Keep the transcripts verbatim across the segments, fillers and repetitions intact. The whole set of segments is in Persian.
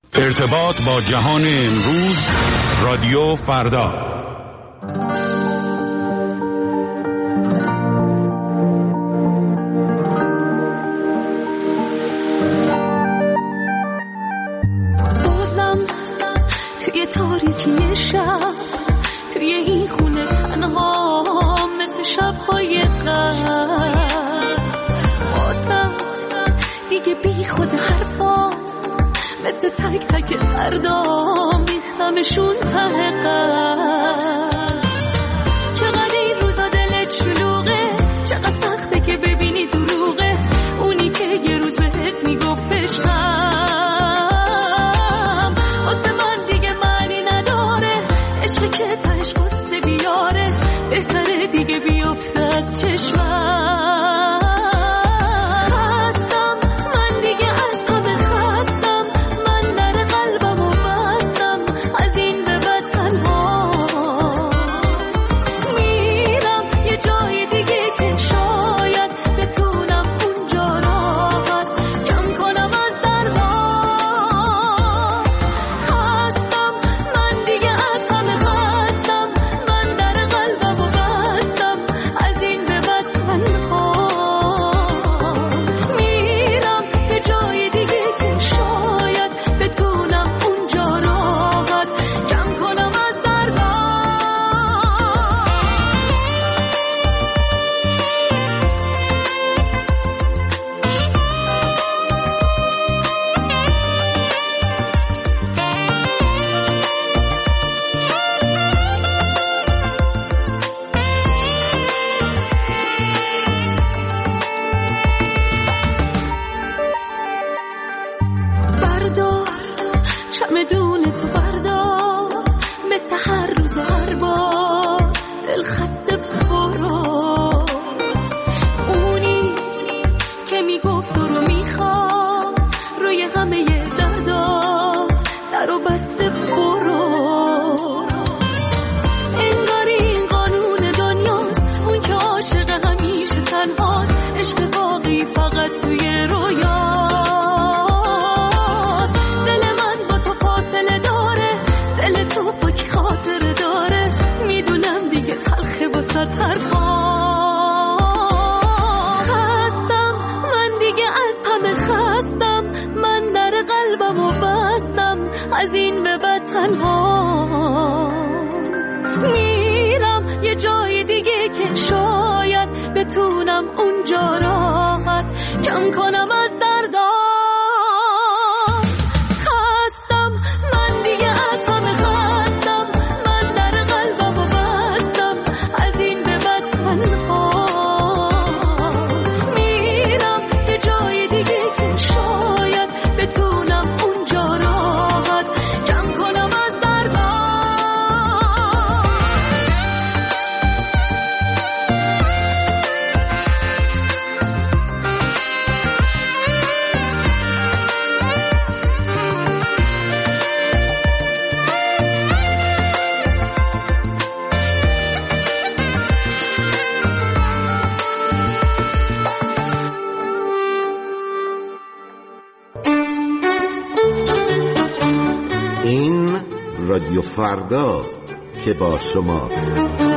ارتباط با جهان امروز، رادیو فردا. بازم توی تاریکی شب، توی این خونه تنها مثل شب‌های قبل، بازم دیگه بی خود حرفا مثل تک تک فردا میختمشون ته قلب. چقدر این روزا دلت شلوغه، چقدر سخته که ببینی دروغه اونی که یه روز بهت میگفت عشقم. واسه من دیگه معنی نداره، عشقی که تهش قصه بیاره، بهتره دیگه بیفته از چشمم. از این به بعد تنها میرم یه جای دیگه که شاید بتونم اونجا راحت کم کنم از دردا. خستم من دیگه از همه خستم، من در قلبم و بستم از این به بعد تنها میرم یه جای دیگه که شاید بتونم اونجا راحت کم کنم از دردا. این رادیو فرداست که با شماست.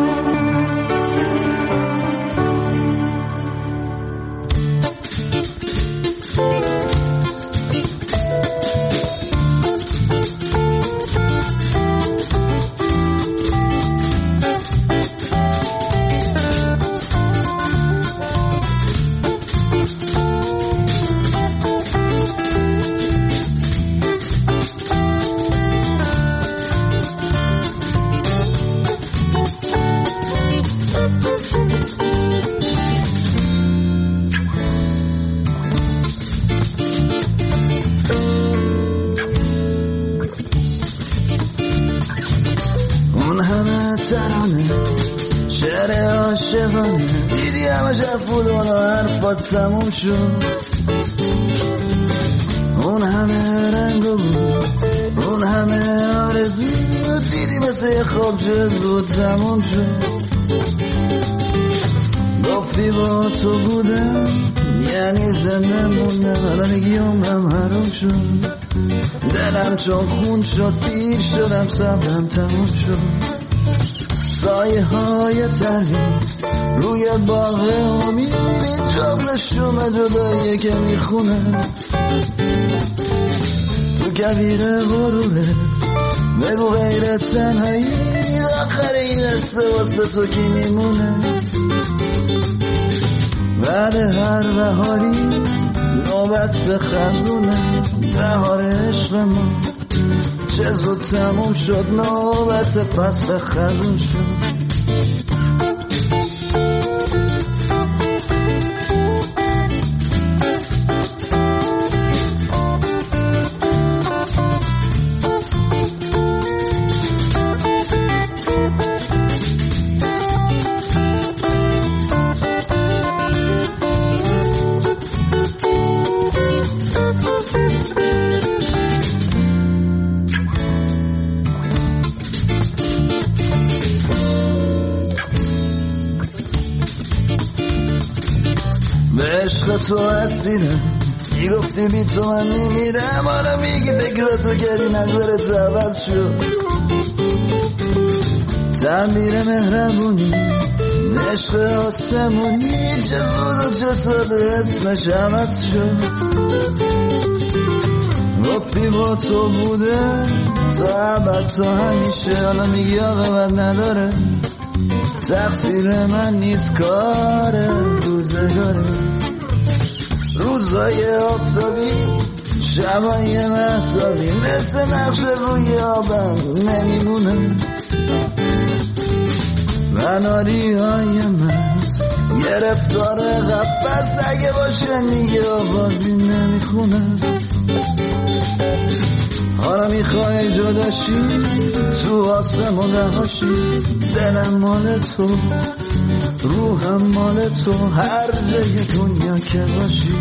تموم شد اون همه رنگ بود، اون همه آرزو دیدی مثل خواب شد بود تموم شد. گفتی با تو بودم یعنی زنده موندم الان گیومم حروم شد دلم چون خون شد پیر شدم صبرم تموم شد سایه های تنی روی باغ امید جغل شوم جداییه که میخونه تو کبیر غروبه بگو غیر تنهایی آخر این دسته واسه تو کی میمونه بعد هر بهاری نوبت خندونه بهار عشق ما چه زود تموم شد نوبت فصل خزون شد تو هستینم میگفتی بی تو من میمیرم حالا میگی فکراتو کردی نظرت عوض شد تعمیر مهربونی عشق آسمونی چه زود و چه ساده اسمش عوض شد گفتی با تو بوده تا ابد تا همیشه حالا میگی آقا بد نداره تقصیر من نیست کار روزگاره روزای آفتابی شبای مهتابی مثل نقش روی آبم نمیمونه مناری های مست گرفتار قفص اگه باشه دیگه آوازی نمیخونه حالا میخوای جداشی تو آسمون رهاشی دلم مال تو روحم مال تو هر جای دنیا که باشی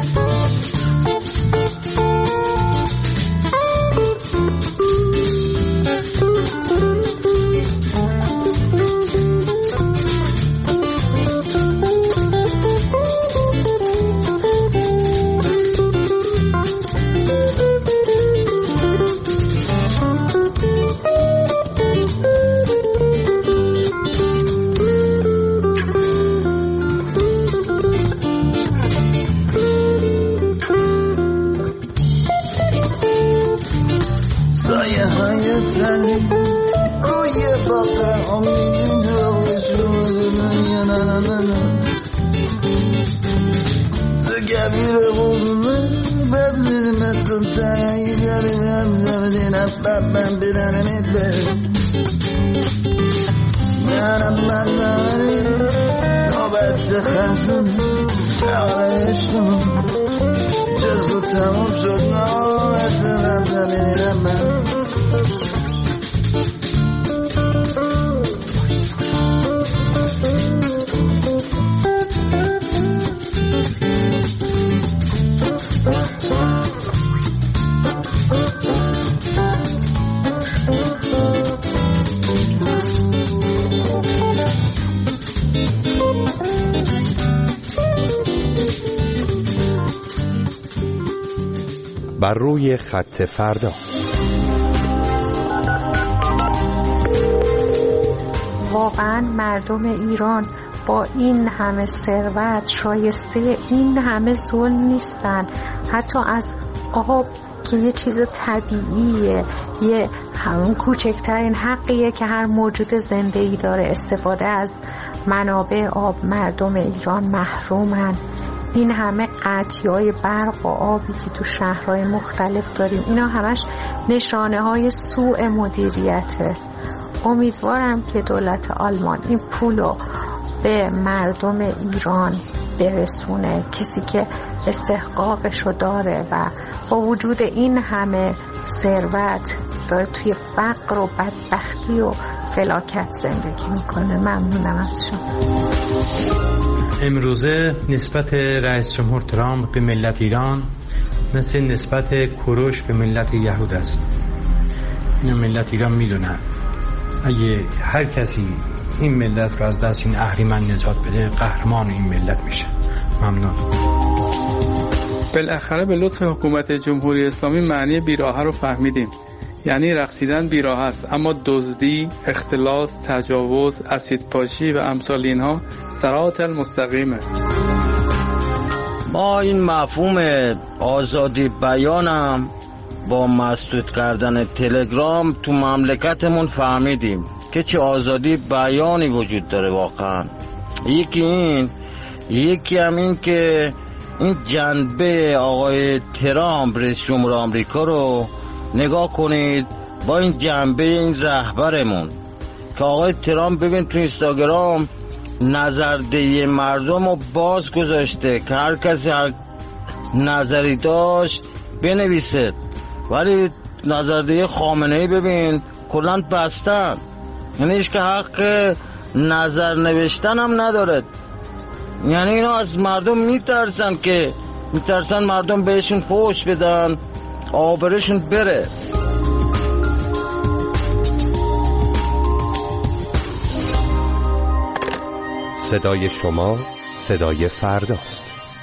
بر روی خط فردا. واقعا مردم ایران با این همه ثروت شایسته این همه ظلم نیستن. حتی از آب که یه چیز طبیعیه، یه همون کوچکترین حقیه که هر موجود زنده‌ای داره، استفاده از منابع آب مردم ایران محرومن. این همه قطعی‌های برق و آبی که تو شهرهای مختلف داریم، اینا همش نشانه های سوء مدیریته. امیدوارم که دولت آلمان این پولو به مردم ایران برسونه، کسی که استحقاقشو داره و با وجود این همه ثروت داره توی فقر و بدبختی و فلاکت زندگی میکنه. ممنونم از شما. امروزه نسبت رئیس جمهور ترامپ به ملت ایران مثل نسبت کوروش به ملت یهود است. اینو ملت ایران میدونن. اگه هر کسی این ملت رو از دست این اهریمن نجات بده، قهرمان این ملت میشه. ممنون. بالاخره به لطف حکومت جمهوری اسلامی معنی بیراهه رو فهمیدیم. یعنی رقصیدن بیراه است، اما دزدی، اختلاس، تجاوز، اسیدپاشی و امثال اینها صراط المستقیمه. ما این مفهوم آزادی بیانم با مسدود کردن تلگرام تو مملکتمون فهمیدیم که چه آزادی بیانی وجود داره واقعا. یکی این یکی هم این که این جنبه آقای ترامپ رئیس جمهور آمریکا رو نگاه کنید با این جنبه این رهبرمون که آقای ترامپ ببین تو اینستاگرام نظردهی مردم رو باز گذاشته که هر کسی هر نظری داشت بنویسه، ولی نظردهی خامنه‌ای ببین کلاً بستن، یعنی هیچ که حق نظر نوشتن هم نداره. یعنی اینا از مردم میترسن که میترسن مردم بهشون فحش بدن، آبرشون بره. صدای شما صدای فرداست.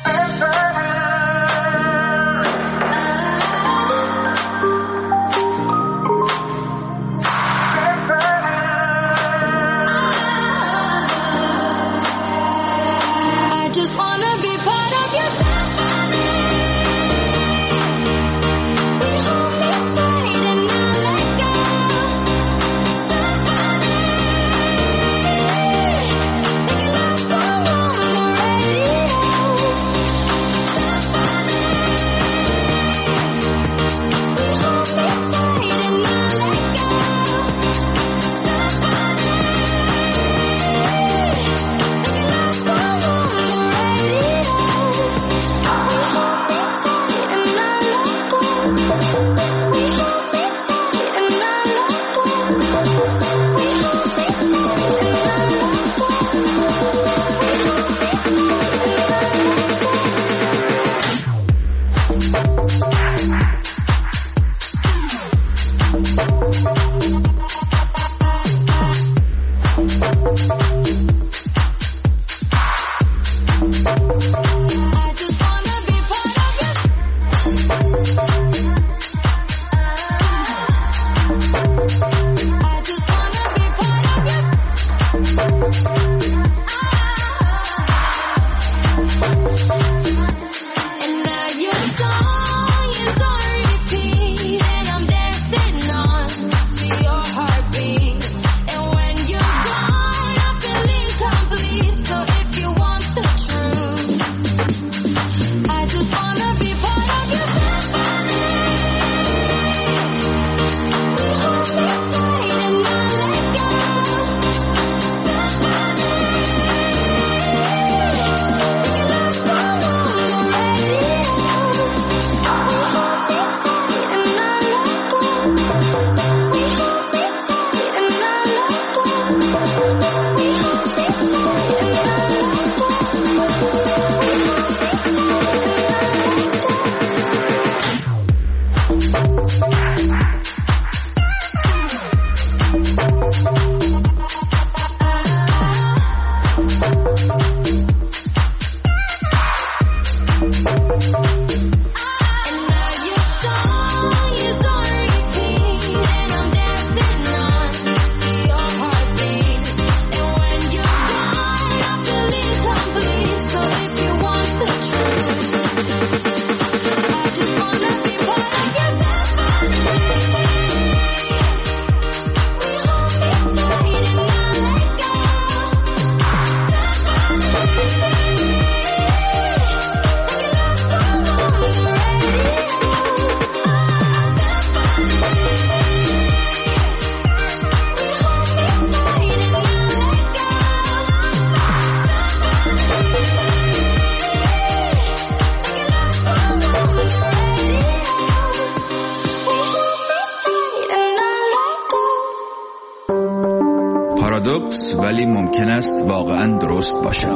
پارادوکس ولی ممکن است واقعا درست باشد.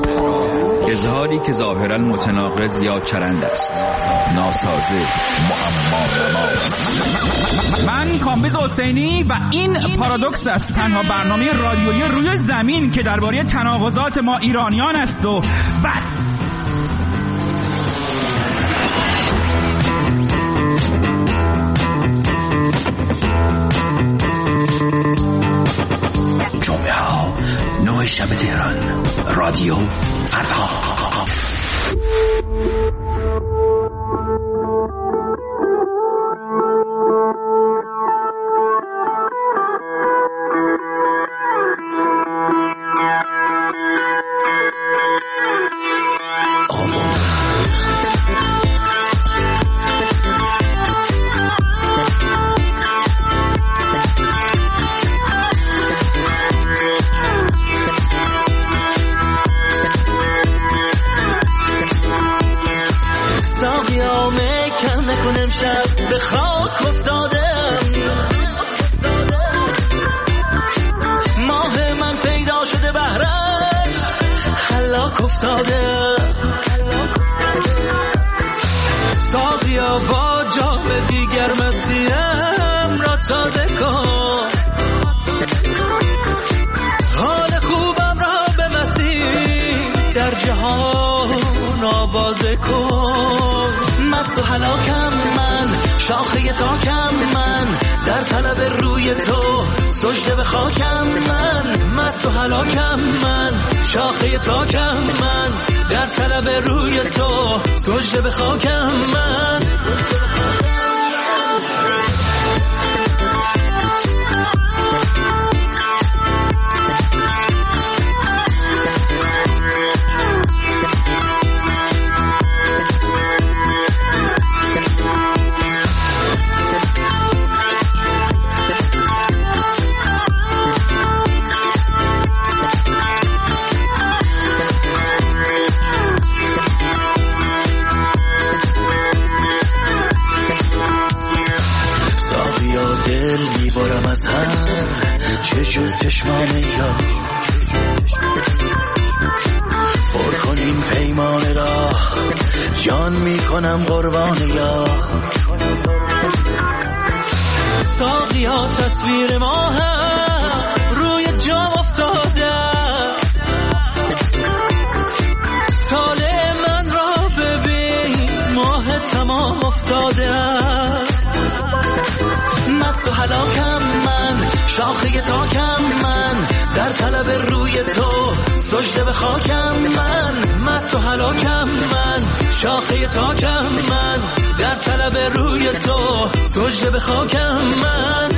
اظهاری که ظاهرا متناقض یا چرند است، ناسازه، معما. من کامبیز حسینی و این پارادوکس است، تنها برنامه رادیویی روی زمین که درباره تناقضات ما ایرانیان است و بس. شب تهران. رادیو فردا. به خاک افتادم، ماه من پیدا شده بهرش هلاک افتاده. ساقیا با جام دیگر مسیحم را تازه کن، حال خوبم را به مسیح در جهان آوازه کن. مست و هلاکم من، شاخه تاکم من، در طلب روی تو سجده به خاکم من. مست و هلاکم من، شاخه تاکم من، در طلب روی تو سجده به خاکم من. میبارم از هر چشم چشمان یا پر کنیم پیمان را، جان میکنم قربان یا. ساقیا تصویر ما هم روی جام افتاده، طالع من را ببین ماه تمام افتاده. مست و هلاکم من، شاخه تاکم من، در طلب روی تو سجده به خاکم من. مست و هلاکم من، شاخه تاکم من، در طلب روی تو سجده به خاکم من.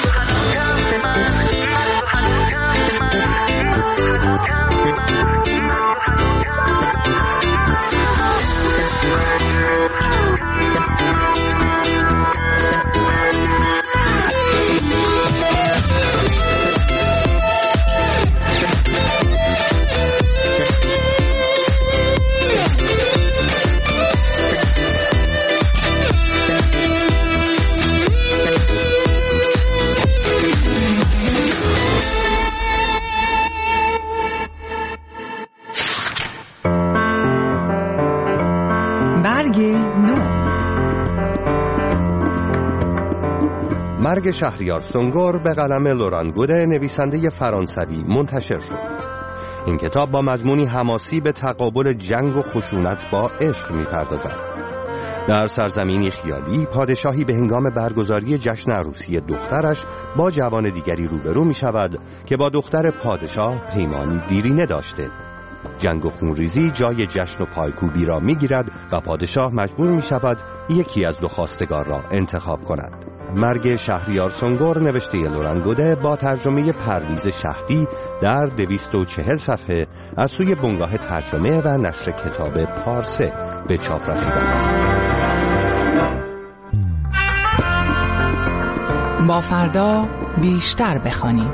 مرگ شهریار سنگور به قلم لوران گوده، نویسنده فرانسوی، منتشر شد. این کتاب با مضمونی حماسی به تقابل جنگ و خشونت با عشق می‌پردازد. در سرزمینی خیالی، پادشاهی به هنگام برگزاری جشن عروسی دخترش با جوان دیگری روبرو می‌شود که با دختر پادشاه پیمانی دیرینه داشته. جنگ و خونریزی جای جشن و پایکوبی را می‌گیرد و پادشاه مجبور می‌شود یکی از دو خواستگار را انتخاب کند. مرگ شهریار سنگور نوشته لوران گوده با ترجمه پرویز شهدی در دویست و چهل صفحه از سوی بنگاه ترجمه و نشر کتاب پارسه به چاپ رسیده است. با فردا بیشتر بخوانیم.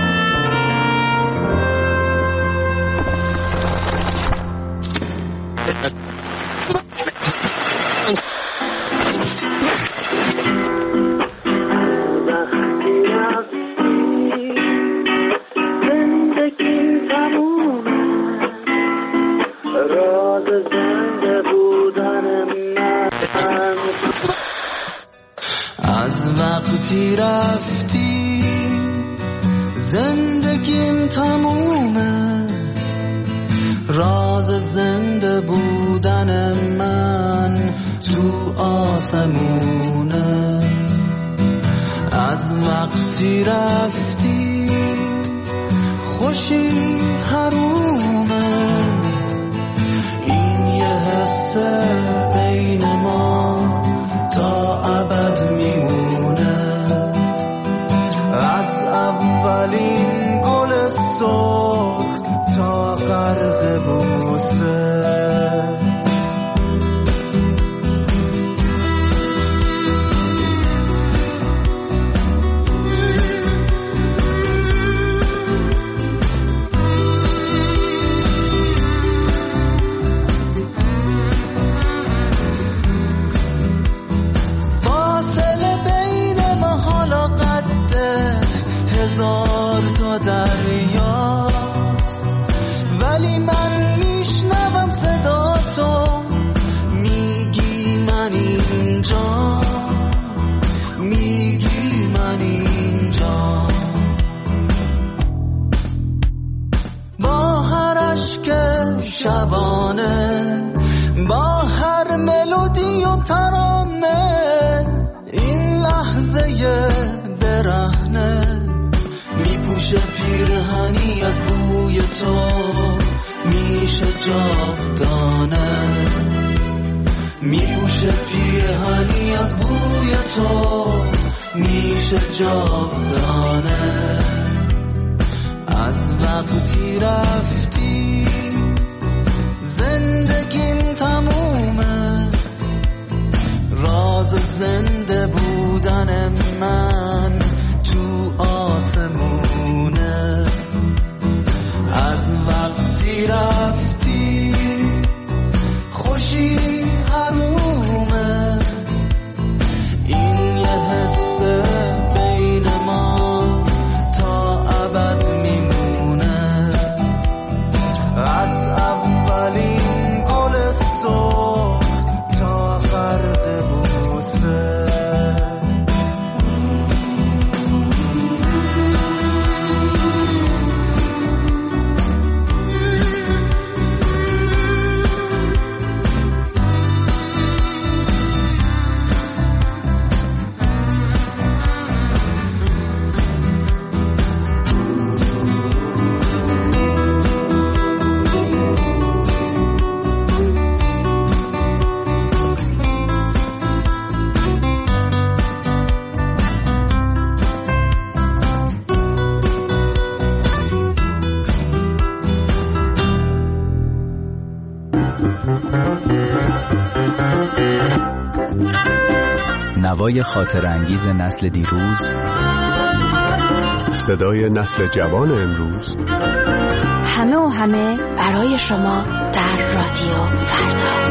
از وقتی رفتی زندگیم تمومه، راز زنده بودن من تو آسمونه. از وقتی رفتی خوشی حرومه، این یه حس بین ما تا ابد میمونه. از اولین گل سرخ تا غرق بوسه. هزار تا دریاست، ولی من میشنوم صدا تو، میگی من اینجا، میگی من اینجا. با هر عشق شبانه، با هر ملودی و ترانه، این لحظه برهنه میپوشه پیرهنی از بوی تو، میشه جاودانه. میپوشه پیرهنی از بوی تو، میشه جاودانه. از وقتی رفتی زندگیم تمومه، راز زنده بودن من تو آسمونه. از وقتی رفتی خوشی حرومه، این یه حس بین ما تا ابد میمونه. از اولین گل صبح تا غرق بوسه. نوای خاطر انگیز نسل دیروز، صدای نسل جوان امروز، همه و همه برای شما در رادیو فردا.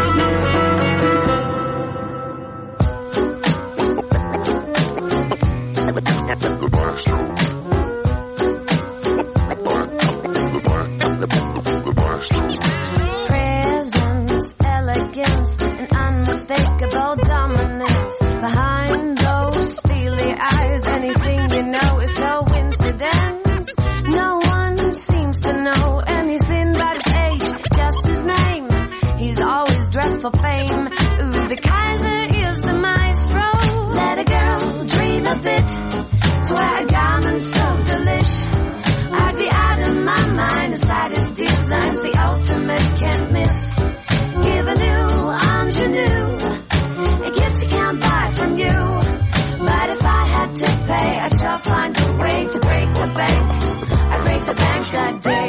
For fame, ooh, the Kaiser is the maestro. Let a girl dream a bit to wear a garment so delish. I'd be out of my mind aside his designs, the ultimate can't miss. Give a new ingenue, a gift you can't buy from you. But if I had to pay, I shall find a way to break the bank. I'd break the bank that day.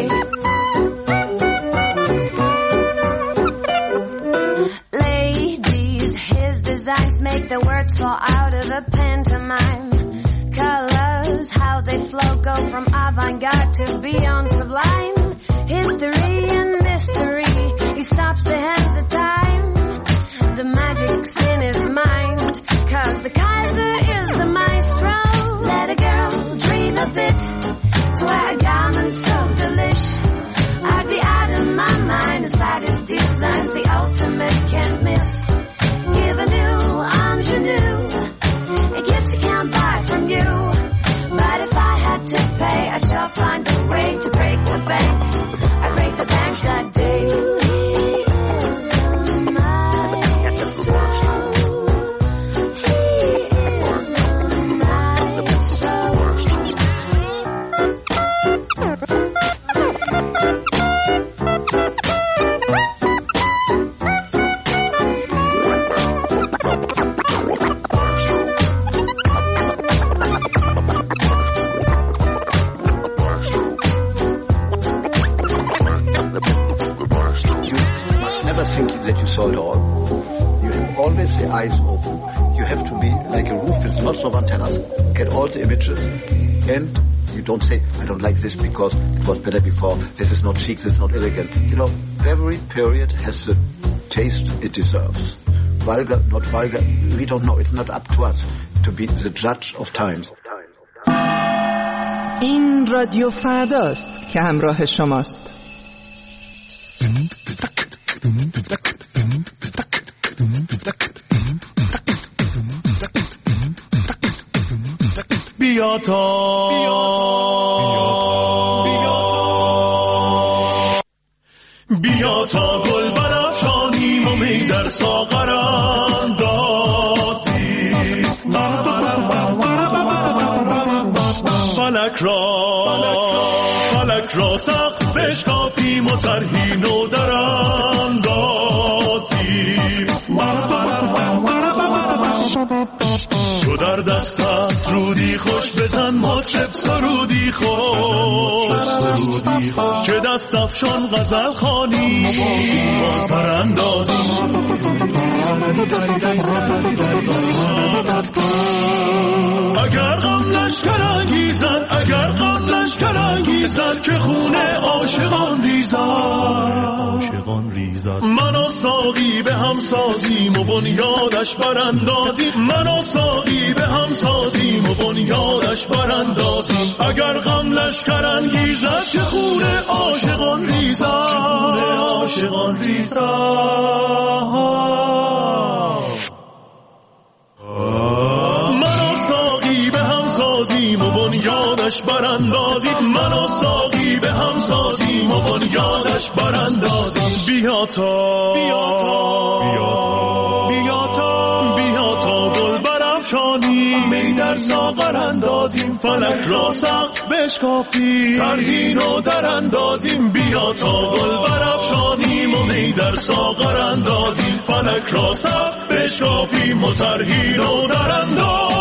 Designs make the words fall out of the pantomime. Colors, how they flow, go from avant-garde to beyond sublime. History and mystery, he stops the hands of time. The magic's in his mind, cause the Kaiser is the maestro. Let a girl dream a bit to wear a garment so delish. I'd be out of my mind aside his designs, the ultimate can't miss. Give a new ingenue, a gift you can't buy from you. But if I had to pay, I shall find a way to break the bank. I break the bank that day. He is the maestro. He is the maestro. always the eyes open. You have to be like a roof with lots of antennas, get all the images, and you don't say, I don't like this because it was better before, this is not chic, this is not elegant. You know, every period has the taste it deserves. Vulgar, not vulgar, we don't know. It's not up to us to be the judge of times. این رادیو فرداست که همراه شماست. بیا تا بیا تا گل برافشانیم و می در ساغر اندازیم فلک را فلک را سقف بشکافیم و طرحی نو در اندازیم تو در دست است رودی خوش بزن مطرب سرودی خوش که دست افشان غزل خوانی با سراندازی اگر غم لشکر انگیزن اگر غم لشکر انگیزن که خونه عاشقان ریزد عاشقان ریزد من و ساقی به هم سازیم و بنیادش براندازیم من و ساقی به هم سازیم و بنیادش براندازیم اگر غم لشکر انگیزد که خونه عاشقان ریزد خونه عاشقان ریزد سازیم و بنیادش براندازیم من و ساقی به هم سازیم و بنیادش براندازیم بیا تا بیا تا بیا تا بیا تا گل برافشانیم می در ساغر اندازیم فلک را سقف بشکافیم طرحی نو در اندازیم بیا تا گل برافشانیم و می در ساغر اندازیم فلک را سقف بشکافیم و طرحی نو در اندازیم